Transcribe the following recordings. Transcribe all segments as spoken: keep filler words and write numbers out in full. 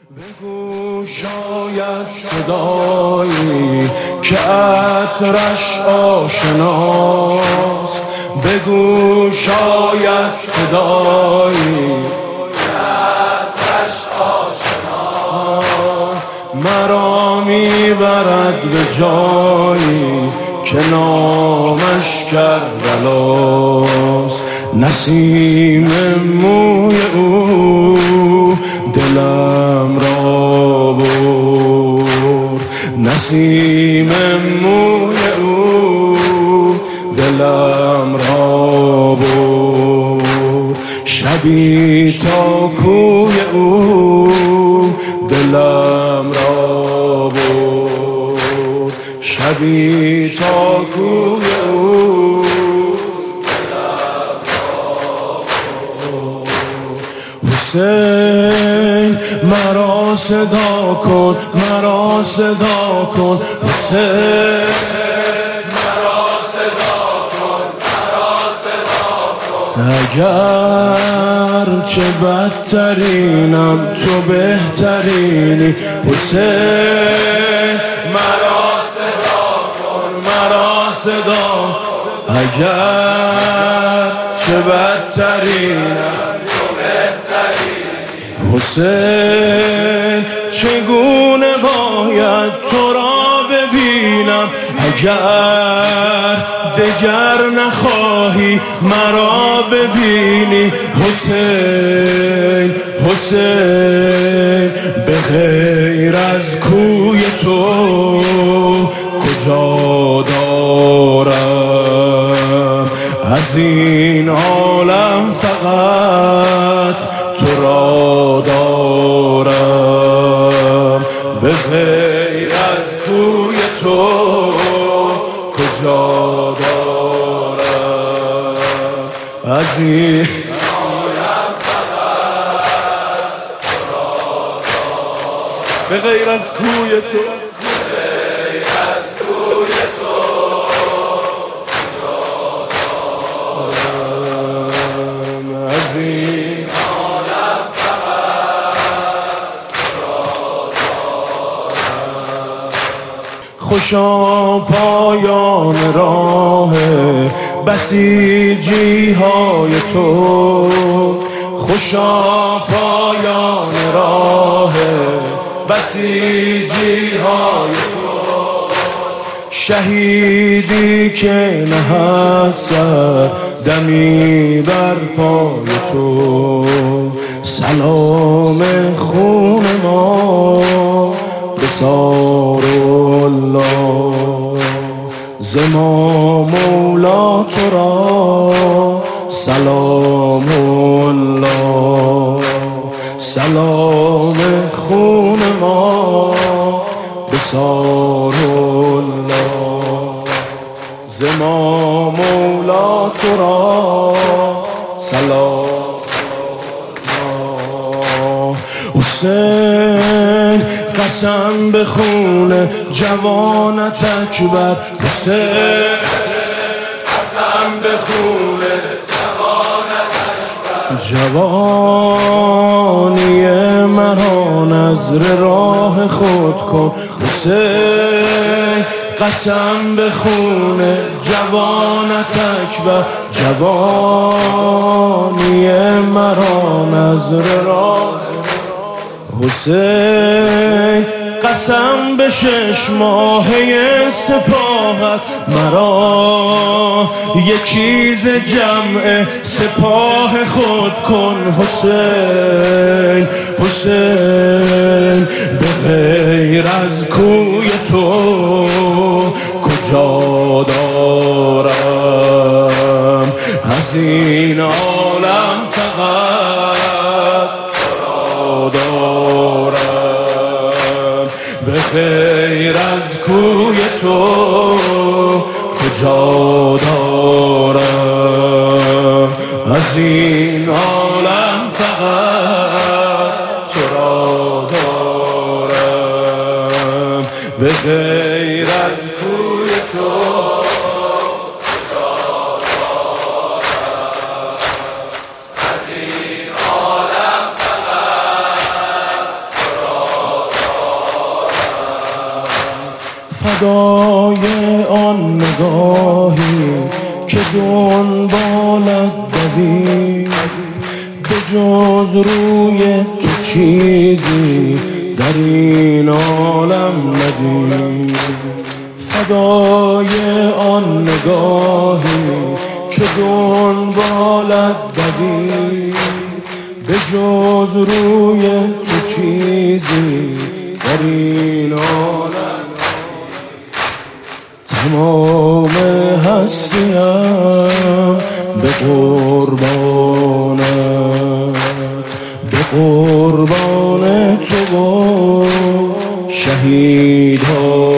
بگو شاید صدایی که عطرش آشناست، بگو شاید صدایی که عطرش آشناست، مرا میبرد به جایی که نامش کربلاست. نسیم موی او دلم را برد، نسیم موی او دلم را برد، شبی تا کوی او دلم را برد، شبی تا کوی او حسین مرا صدا کن، مرا صدا کن، حسین مرا صدا کن، مرا صدا کن. اگر چه بدترینم تو بهترینی، حسین مرا صدا کن، مرا صدا. اگر چه بدترینم حسین، چگونه باید تو را ببینم اگر دگر نخواهی مرا ببینی. حسین حسین به غیر از کوی تو کجا دارم، از این عالم فقط تو را دارم، به غیر از کوی تو کجا دارم، از این عالم فقط تو را دارم، به غیر از کوی تو، به غیر از کوی تو کجا دارم، از این خوشا پایان راه بسیجی های تو، خوشا پایان راه بسیجی های تو، شهیدی که نهد سر دمی بر پای تو. سلام خون ما بسار الله، زما مولا تو را سلام الله، سلام خون ما بسار الله، زما مولا تو را سلام الله. حسین قسم به خون جوانت اکبر، حسین قسم به خون جوانت اکبر، جوانی مرا نذر راه خود کن. حسین قسم به خون جوانت اکبر، جوانی مرا نذر راه. حسین قسم به شش ماهه سپاهت مرا یکی ز جمع سپاه خود کن. حسین حسین به غیر از کوی تو کجا دارم، از این عالم فقط دارم، به غیر از کوی تو کجا دارم، از این عالم فقط تو را دارم، به غیر از کوی تو کجا دارم، از این عالم فقط تو را فدای آن نگاهی که دنبالت دوید، به جز روی تو چیزی در این عالم ندید. فدای آن نگاهی که دنبالت دوید، به جز روی تو چیزی در این عالم. تمام هستیم به قربانت، به قربان تو و شهیدانت.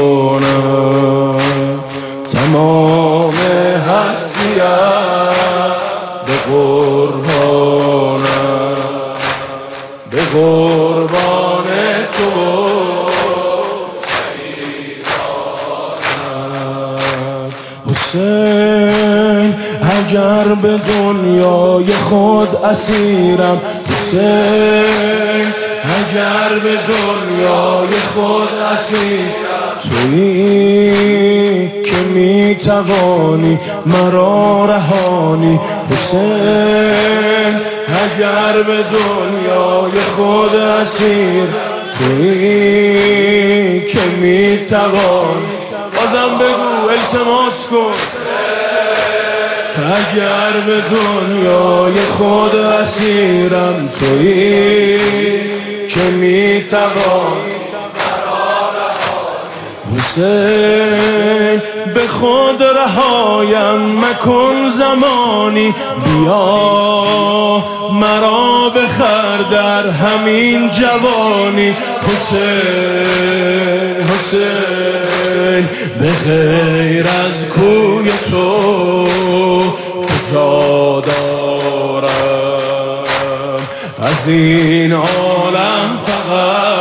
تمام هستیم به قربانت، به قربان تو حسین. اگر به دنیای خود اسیرم حسین، اگر به دنیای خود اسیرم، تویی که میتوانی مرا رهانی. حسین اگر به دنیای خود اسیر، تویی که میتوانی. بازم بگو التماس کن. اگر به دنیای خود اسیرم، تویی که میتوانی. حسین به خود رهایم مکن زمانی، بیا مرا بخر در همین جوانی. حسین حسین به غیر از کوی تو کجا دارم، از این عالم فقط